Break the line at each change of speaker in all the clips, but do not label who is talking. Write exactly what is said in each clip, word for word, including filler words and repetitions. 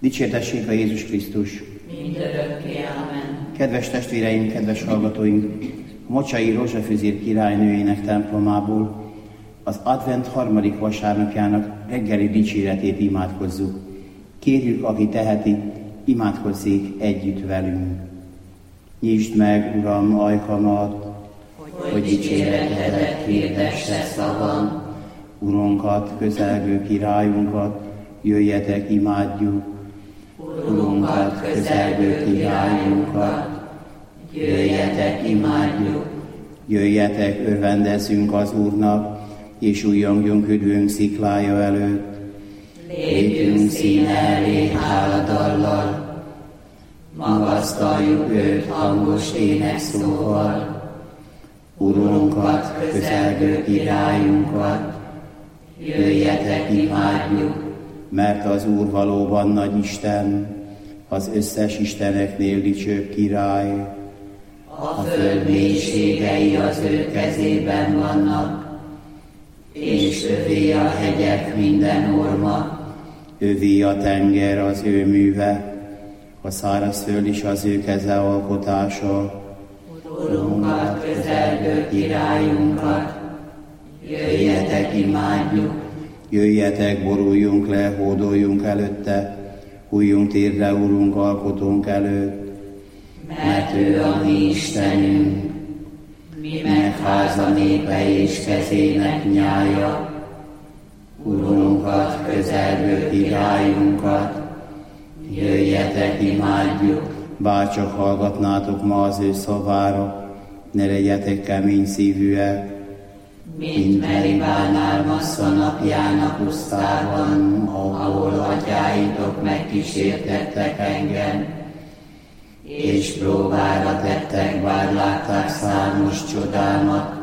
Dicsértessék a Jézus Krisztus!
Mindörökké, amen.
Kedves testvéreim, kedves hallgatóink! A Mocsai Rózsafüzér királynőjének templomából az advent harmadik vasárnapjának reggeli dicséretét imádkozzuk. Kérjük, aki teheti, imádkozzék együtt velünk. Nyisd meg, Uram, ajkamat,
hogy, hogy dicséretedet hirdesse szavam.
Urunkat, közelgő királyunkat, jöjjetek, imádjuk.
Urunkat, közelgő királyunkat, jöjjetek, imádjuk.
Jöjjetek, örvendezzünk az Úrnak, és újjongjunk üdvünk sziklája előtt.
Lépjünk színe elé háladallal, magasztaljuk őt hangos énekszóval.
Urunkat, közelgő királyunkat, jöjjetek, imádjuk. Mert az Úr valóban nagy Isten, az összes isteneknél dicsőbb király.
A föld mélységei az ő kezében vannak, és övé a hegyek minden orma.
Övé a tenger az ő műve, a szárazföld is az ő keze alkotása.
Urunkat, közelgő királyunkat, jöjjetek, imádjuk.
Jöjjetek, boruljunk le, hódoljunk előtte, hújjunk térdre, Urunk, alkotónk előtt.
Mert ő a mi Istenünk, mi meg háza népe és kezének nyája. Urunkat, közelgő királyunkat, jöjjetek, imádjuk.
Bárcsak hallgatnátok ma az ő szavára, ne legyetek kemény szívűek.
Mint Meribánál Massza napján a pusztában, ahol atyáitok megkísértettek engem, és próbára tettek, bár látták számos csodámat.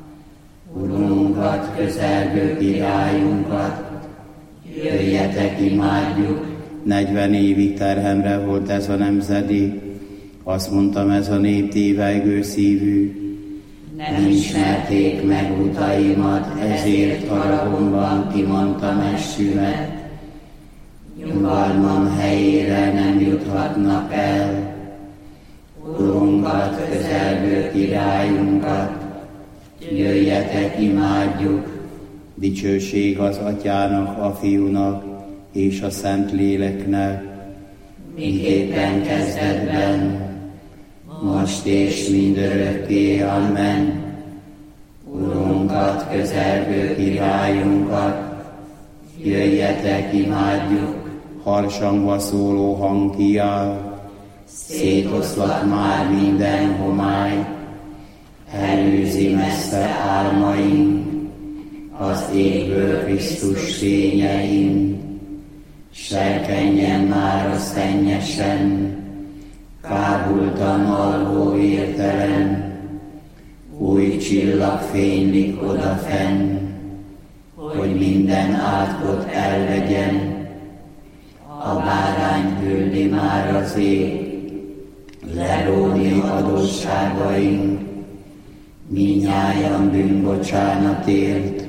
Urunkat, közelgő királyunkat, jöjjetek, imádjuk.
Negyven évig terhemre volt ez a nemzedék, azt mondtam, ez a nép tévejgő szívű.
Nem ismerték meg utaimat, ezért haragomban kimondtam eskümet. Nyugalmam helyére nem juthatnak el. Urunkat, közelgő királyunkat, jöjjetek, imádjuk.
Dicsőség az Atyának, a Fiúnak és a Szent Léleknek,
miképpen kezdetben, most és mindörökké, amen. Urunkat, közelgő királyunkat, jöjjetek, imádjuk.
Harsangva szóló hang kiáll,
szétoszlat már minden homály, elűzi messze álmaink, az égből Krisztus fényein. Serkenjen már a szennyesen, kábultan alvó értelem, új csillag fénylik odafenn, hogy minden átkot elvegyen. A bárány küldi már az ég, leróni adósságaink, mindnyájan bűnbocsánatért,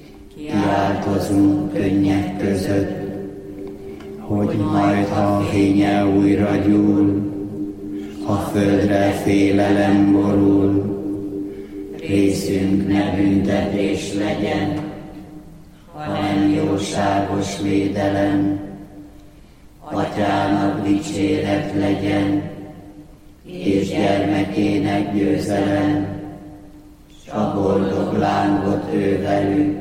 kiáltozunk könnyek között, hogy majd, ha a fénye újra gyúl, a földre félelem borul, részünk ne büntetés legyen, hanem jóságos védelem. Atyának dicséret legyen, és gyermekének győzelem, s a boldog lángot ő velük,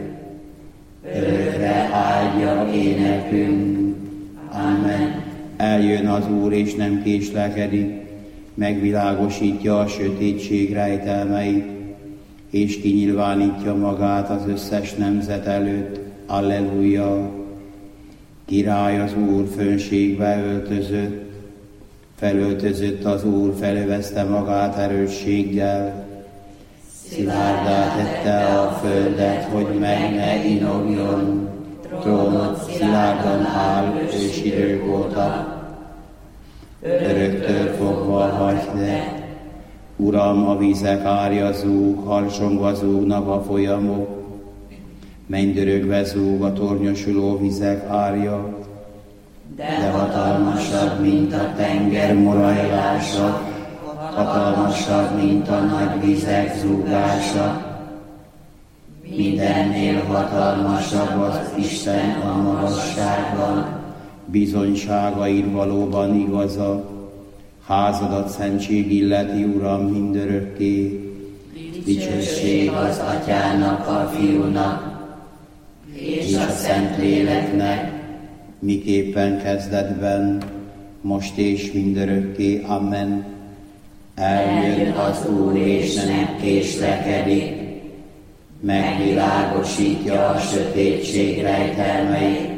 örökre áldja énekünk. Amen.
Eljön az Úr, és nem késlekedik, megvilágosítja a sötétség rejtelmeit, és kinyilvánítja magát az összes nemzet előtt. Alleluja! Király az Úr fönségbe öltözött, felöltözött az Úr, felövezte magát erősséggel, szilárdá tette a földet, hogy meg ne inogjon, trónot szilárdan áll ősidők óta. Öröktől fogva hagy de, Uram, a vizek árja zúg, harsongva zúgnak a folyamok, mennydörögve zúg a tornyosuló vizek árja.
de hatalmasabb, mint a tenger morajlása, hatalmasabb, mint a nagy vizek zúgása. Mindennél hatalmasabb az Isten a magasságban,
bizonyságaid valóban igaza, házadat szentség illeti, Uram, mindörökké.
Dicsőség az Atyának, a Fiúnak, és a Szentléleknek,
miképpen kezdetben, most és mindörökké. Amen.
Eljön az Úr, és nem késlekedik, megvilágosítja a sötétség rejtelmeit,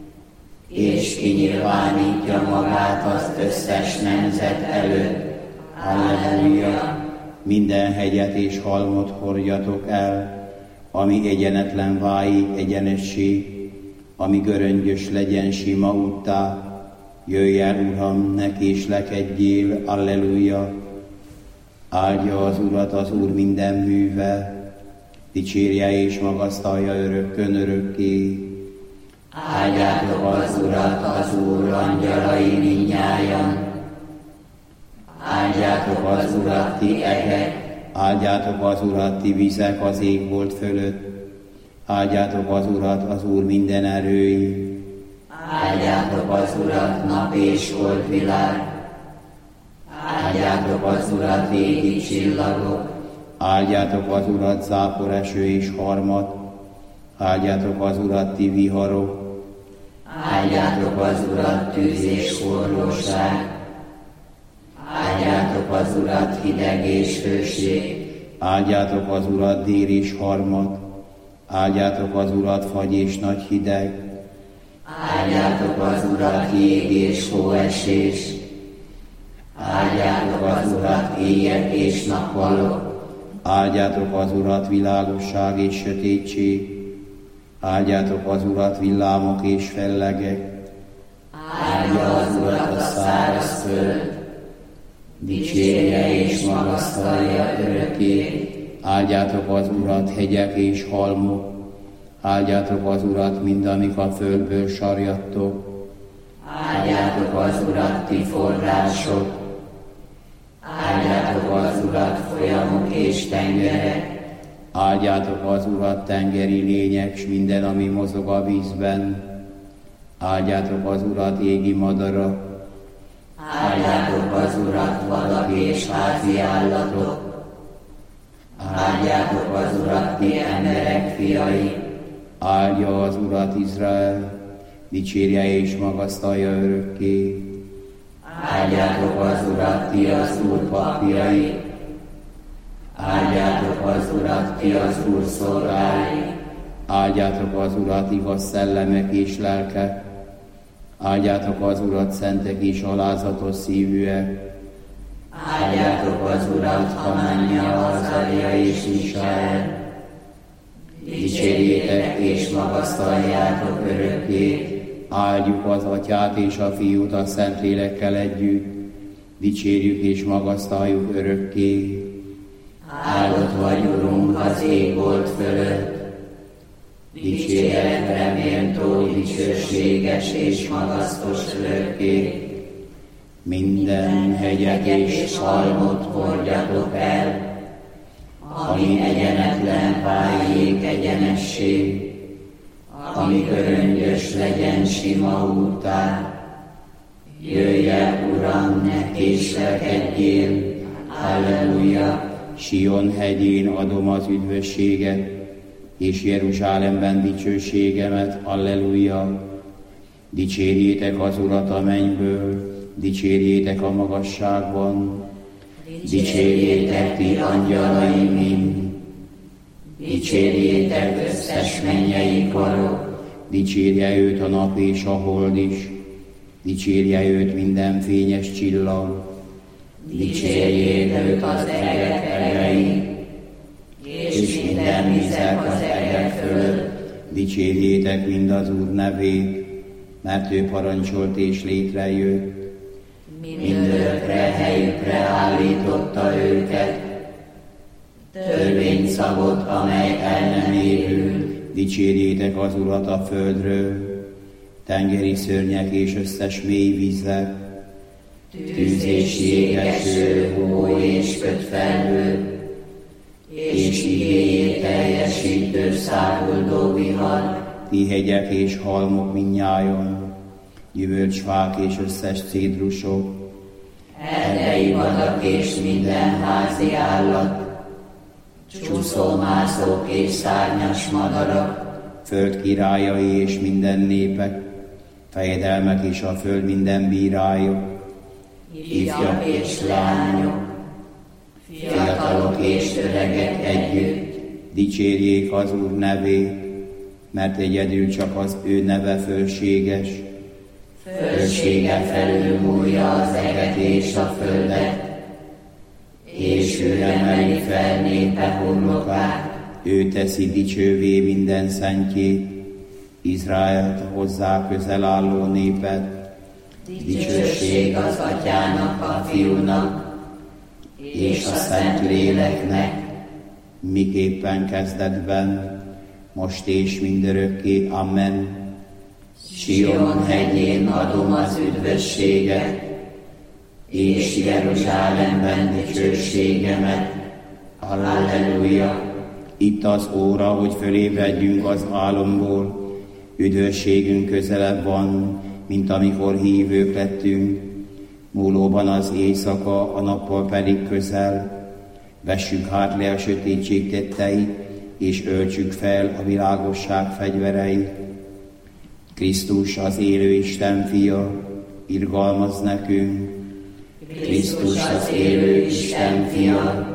és kinyilvánítja magát az összes nemzet előtt. Halleluja!
Minden hegyet és halmot hordjatok el, ami egyenetlen váljék egyenessé, ami göröngyös legyen sima úttá. Jöjj el, Uram, ne késlekedjél, alleluja! Áldja az Urat az Úr minden műve, dicsérje és magasztalja örökkön örökké.
Áldjátok az Urat, az Úr angyalai mindnyájan. Áldjátok az Urat, ti egek,
áldjátok az Urat, ti vizek az égbolt fölött, áldjátok az Urat, az Úr minden erői.
Áldjátok az Urat, nap és holdvilág, áldjátok az Urat, égi csillagok,
áldjátok az Urat, záporeső és harmat, áldjátok az Urat, ti viharok,
áldjátok az Urat, tűz és forróság, áldjátok az Urat, hideg és hőség,
áldjátok az Urat, dél és harmat, áldjátok az Urat, fagy és nagy hideg,
áldjátok az Urat, jég és hóesés, áldjátok az Urat, éjek és nappalok,
áldjátok az Urat, világosság és sötétség, áldjátok az Urat, villámok és fellegek,
áldja az Urat a száraz föld, dicsérje és magasztalja örökké.
Áldjátok az Urat, hegyek és halmok, áldjátok az Urat, mindamik a földből sarjadtok,
áldjátok az Urat, ti források, áldjátok az Urat, folyamok és tengerek,
áldjátok az Urat, tengeri lények, s minden, ami mozog a vízben, áldjátok az Urat, égi madara,
áldjátok az Urat, vadak és házi állatok, áldjátok az Urat, ti emberek fiai,
áldja az Urat Izrael, dicsérje és magasztalja örökké.
Áldjátok az Urat, ti az Úr papjai, áldjátok az Urat, ti az Úr szolgái,
áldjátok az Urat, igaz szellemek és lelkek, áldjátok az Urat, szentek és alázatos szívűek,
áldjátok az Urat, Hananya, Azaria és Misael, dicsérjétek és magasztaljátok örökké.
Áldjuk az Atyát és a Fiút a Szentlélekkel együtt, dicsérjük és magasztaljuk örökké.
Áldott vagy, Urunk, az égbolt fölött, dicséretre méltó, dicsőséges és magasztos örökké.
Minden hegyet és
halmot hordjatok el, ami egyenetlen váljék egyenessé, ami göröngyös legyen sima úttá. Jöjj el, Uram, ne késlekedjél, halleluja!
Sion hegyén adom az üdvösséget, és Jeruzsálemben dicsőségemet, halleluja! Dicsérjétek az Urat a mennyből, dicsérjétek a magasságban, dicsérjétek ti angyalai mind, dicsérjétek összes mennyei karok, dicsérje őt a nap és a hold is, dicsérje őt minden fényes csillag,
dicsérjék őt az egek egei, és minden vizek az egek fölött.
Dicsérjétek mind az Úr nevét, mert ő parancsolt és létrejött.
Mindörökre helyükre állította őket, törvényszabot, amely el nem érül.
Dicsérjétek az Urat a földről, tengeri szörnyek és összes mély vizek,
tűz és jégeső, hó és kötfelhő, és igéjét teljesítő száguldó vihar,
ti hegyek és halmok mindnyájon, gyümölcsfák és összes cédrusok,
erdei vadak és minden házi állat, csúszómászók és szárnyas madarak,
föld királyai és minden népek, fejedelmek és a föld minden bírája,
ifjak és leányok, fiatalok és öregek együtt,
dicsérjék az Úr nevét, mert egyedül csak az ő neve fölséges.
Fölsége felülmúlja az eget és a földet, és ő emeli fel népe homlokát.
Ő teszi dicsővé minden szentjét, Izraelt a hozzá közel álló népet.
Dicsőség az Atyának, a Fiúnak, és a Szent Léleknek,
miképpen kezdetben, most és mindörökké. Amen.
Sion hegyén adom az üdvösséget, és Jeruzsálemben dicsőségemet. Halleluja!
Itt az óra, hogy fölébredjünk az álomból, üdvösségünk közelebb van, mint amikor hívők lettünk. Múlóban az éjszaka, a nappal pedig közel. Vessük hát le a sötétség tetteit, és öltsük fel a világosság fegyvereit. Krisztus az élő Isten fia, irgalmaz nekünk.
Krisztus az élő Isten fia,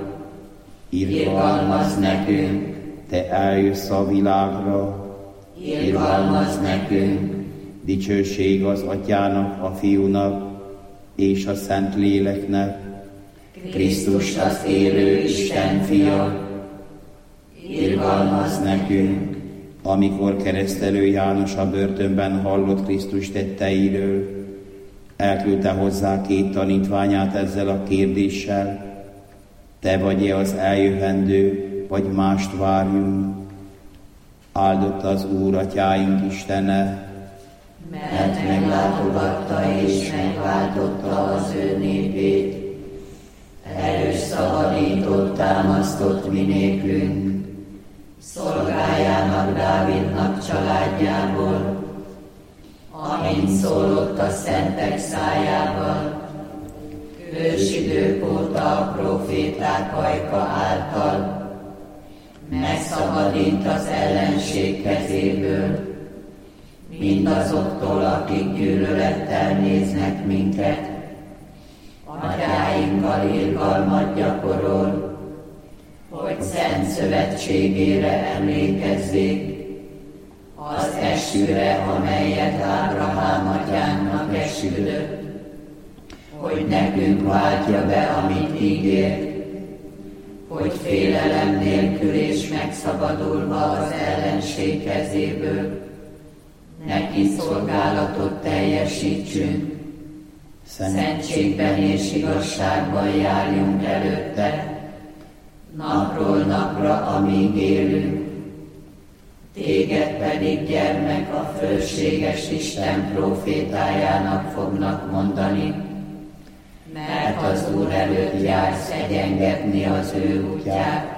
irgalmaz nekünk.
Te eljössz a világra,
irgalmaz nekünk.
Dicsőség az Atyának, a Fiúnak és a Szent Léleknek.
Krisztus az élő Isten fia, irgalmaz nekünk.
Amikor keresztelő János a börtönben hallott Krisztus tetteiről, elküldte hozzá két tanítványát ezzel a kérdéssel: te vagy-e az eljövendő, vagy mást várjunk? Áldott az Úr Atyáink Istene,
mert meglátogatta és megváltotta az ő népét, erős szabadított, támasztott mi népünk, szolgájának, Dávidnak családjából, amint szólott a szentek szájával, ősidők óta a proféták ajka által, megszabadít az ellenség kezéből, mindazoktól, akik gyűlölettel néznek minket. Atyáinkkal irgalmat gyakorol, hogy szent szövetségére emlékezzék, az esküre, amelyet Ábrahám atyánknak esküdött, hogy nekünk váltja be, amit ígért, hogy félelem nélkül és megszabadulva az ellenség kezéből, neki szolgálatot teljesítsünk, szentségben és igazságban járjunk előtte, napról napra, amíg élünk. Téged pedig, gyermek, a fölséges Isten prófétájának fognak mondani, mert az Úr előtt jársz egyengetni az ő útját,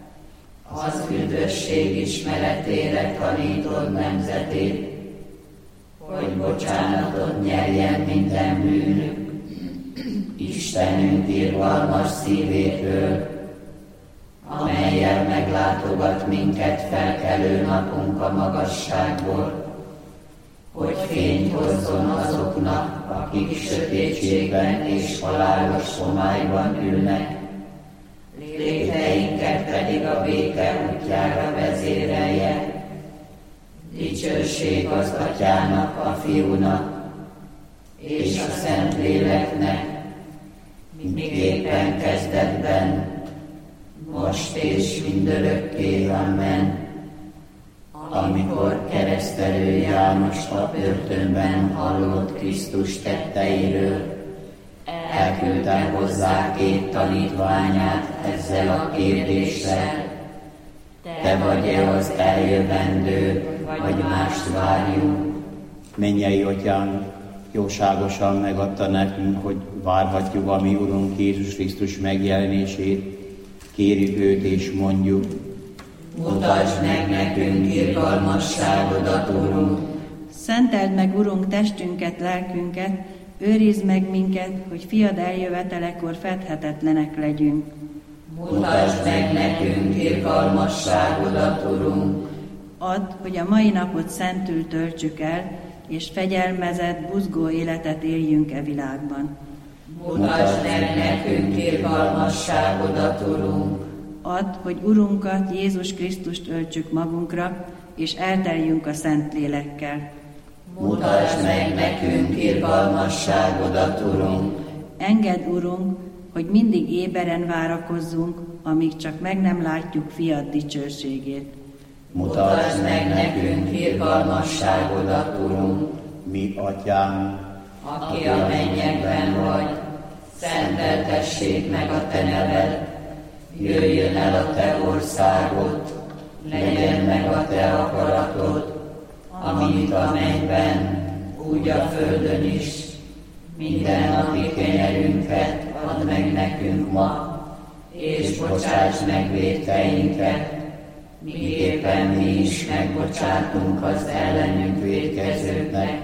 az üdvösség ismeretére tanítod nemzetét, hogy bocsánatot nyerjen minden bűnük. Istenünk irgalmas szívétől, amellyel meglátogat minket felkelő napunk a magasságból, hogy fényt hozzon azoknak, akik sötétségben és halálos homályban ülnek, léteinket pedig a béke útjára vezérelje. Dicsőség az Atyának, a Fiúnak és a Szent Léleknek, miképpen kezdetben, most és mindörökké. Amen. Amikor keresztelő János a börtönben hallott Krisztus tetteiről, elküldte hozzá két tanítványát ezzel a kérdéssel: te vagy-e az eljövendő, vagy mást várjunk?
Mennyei Atyánk jóságosan megadta nekünk, hogy várhatjuk a mi Urunk Jézus Krisztus megjelenését. Kérjük őt és mondjuk:
mutasd meg nekünk irgalmasságodat, Urunk!
Szenteld meg, Urunk, testünket, lelkünket, őrizd meg minket, hogy fiad eljövetelekor fedhetetlenek legyünk.
Mutasd meg nekünk irgalmasságodat, Urunk!
Add, hogy a mai napot szentül töltsük el, és fegyelmezett, buzgó életet éljünk e világban.
Mutasd meg nekünk irgalmasságodat, Urunk!
Add, hogy Urunkat, Jézus Krisztust öltsük magunkra, és elteljünk a Szentlélekkel.
Mutasd meg nekünk irgalmasságodat, Urunk!
Engedd, Urunk, hogy mindig éberen várakozzunk, amíg csak meg nem látjuk fiad dicsőségét.
Mutasd meg nekünk irgalmasságodat, Urunk!
Mi Atyánk,
aki a mennyekben vagy, szenteltessék meg a te neved, jöjjön el a te országod, legyen meg a te akaratod, amint a mennyben, úgy a földön is. Minden napi kenyerünket add meg nekünk ma, és bocsáss meg vétkeinket, miképpen mi is megbocsátunk az ellenünk vétkezőknek,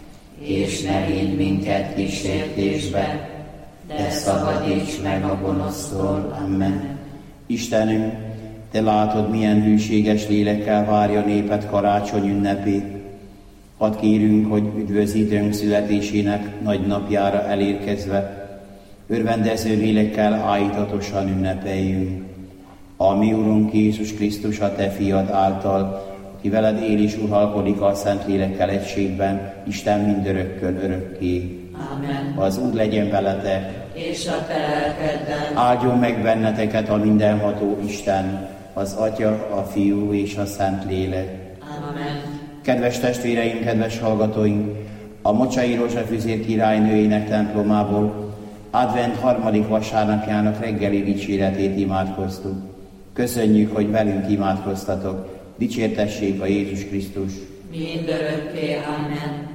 és ne vigy minket kísértésbe, de szabadíts meg a gonosztól.
Amen. Istenünk, te látod, milyen hűséges lélekkel várja néped karácsony ünnepét. Hadd kérünk, hogy üdvözítőnk születésének nagy napjára elérkezve, örvendező lélekkel áldatosan ünnepeljünk. A mi Urunk Jézus Krisztus, a te fiad által, aki veled él és uralkodik a Szentlélekkel egységben, Isten mindörökkön örökké.
Amen.
Az Úr legyen veletek,
és a te lelkeddel.
Áldjon meg benneteket a mindenható Isten, az Atya, a Fiú és a Szentlélek.
Amen.
Kedves testvéreim, kedves hallgatóink, a Mocsai Rózsafüzér királynőjének templomából advent harmadik vasárnapjának reggeli dicséretét imádkoztuk. Köszönjük, hogy velünk imádkoztatok. Dicsértessék a Jézus Krisztus.
Mindörökké. Amen.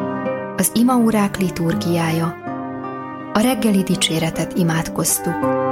Az imaórák liturgiája. A reggeli dicséretet imádkoztuk.